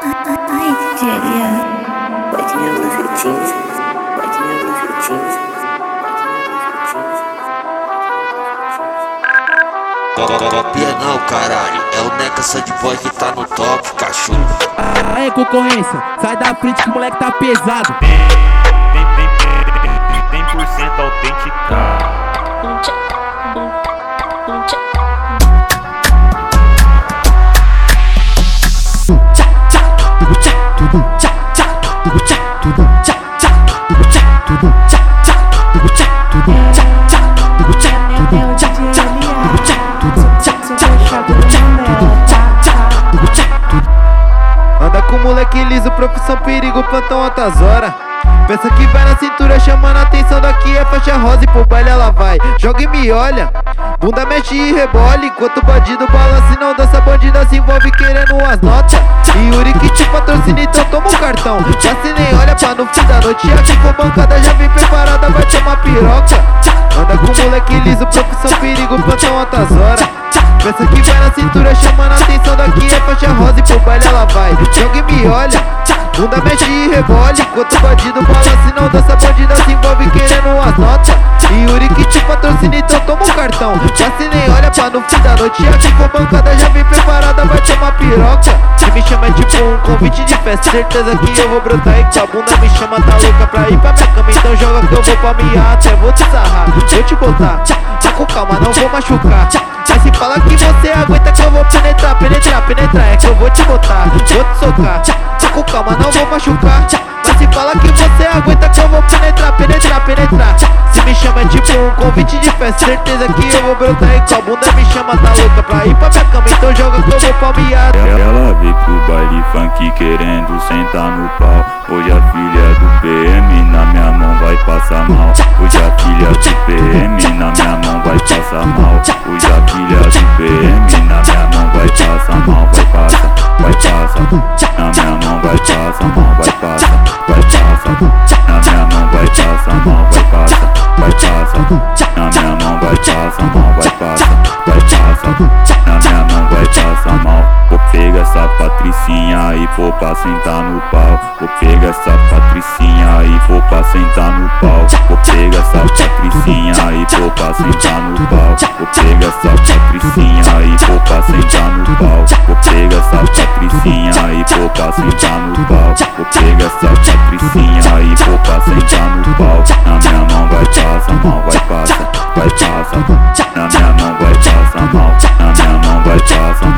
Ai, DJ Elian, pode me você jeans, pode me você jeans. Copia não, caralho, é o Neca Sad Boy que tá no top, cachorro. Aí, concorrência, sai da frente que o moleque tá pesado. 100% autenticado. Anda com moleque liso, profissão perigo, plantão altas horas. Pensa que vai na cintura chamando a atenção, daqui é faixa rosa e pro baile ela vai. Joga e me olha, bunda mexe e rebola, enquanto o bandido balança e não dança, bandida se envolve querendo as notas. E Yuri que te patrocina, então toma um cartão. Já se nem olha pra no fim da noite, aqui for bancada já vem preparada, vai tomar piroca. Anda com moleque liso, profissão perigo, plantão altas horas. Pensa que vai na cintura chamando a atenção, daqui é faixa rosa e pro baile ela vai. Joga e me olha, bunda mexe e rebola, enquanto o bandido balança e não dança, bandida se envolve querendo as notas. E Yuri que te patrocina, então toma um cartão. Já se nem olha pra no fim da noite, aqui for bancada já vem preparada, vai tomar piroca. Se me chama é tipo um convite de festa, certeza que eu vou brotar e com a bunda me chama, tá louca pra ir pra minha cama, então joga que eu vou pra minha, até vou te sarrar, vou te botar, tá com calma, não vou machucar. Mas se fala que você aguenta que eu vou penetrar, é que eu vou te botar, vou te socar. Tá com calma, não vou machucar. Mas se fala que você aguenta que eu vou penetrar. Se me chama é tipo um convite de festa, certeza que eu vou brotar e com a bunda me chama, tá louca pra ir pra minha cama, então joga que eu vou palmear. Ela veio pro baile funk querendo sentar no pau. Hoje a filha do PM na minha mão vai passar mal. Hoje a filha do PM na minha mão vai passar mal. Hoje a filha do PM na minha mão vai passar mal. Vai passar, na minha mão vai passar mal. Vai passar, na minha mão vai passar mal. Vai passar, na minha mão vai passar mal. Vai passar, na minha mão vai passar mal. Vou pegar essa patricinha e vou pra sentar no pau. Vou pegar essa patricinha e vou pra sentar no pau. Vou pegar essa patricinha e vou pra sentar no pau. Vou pegar essa patricinha e vou pra sentar no pau. Vou pegar essa patricinha e vou pra sentar no pau. Vou pegar essa patricinha e vou pra sentar no pau. Na minha mão vai passar mal, vai passar. Na minha mão vai passar mal, na minha mão vai passar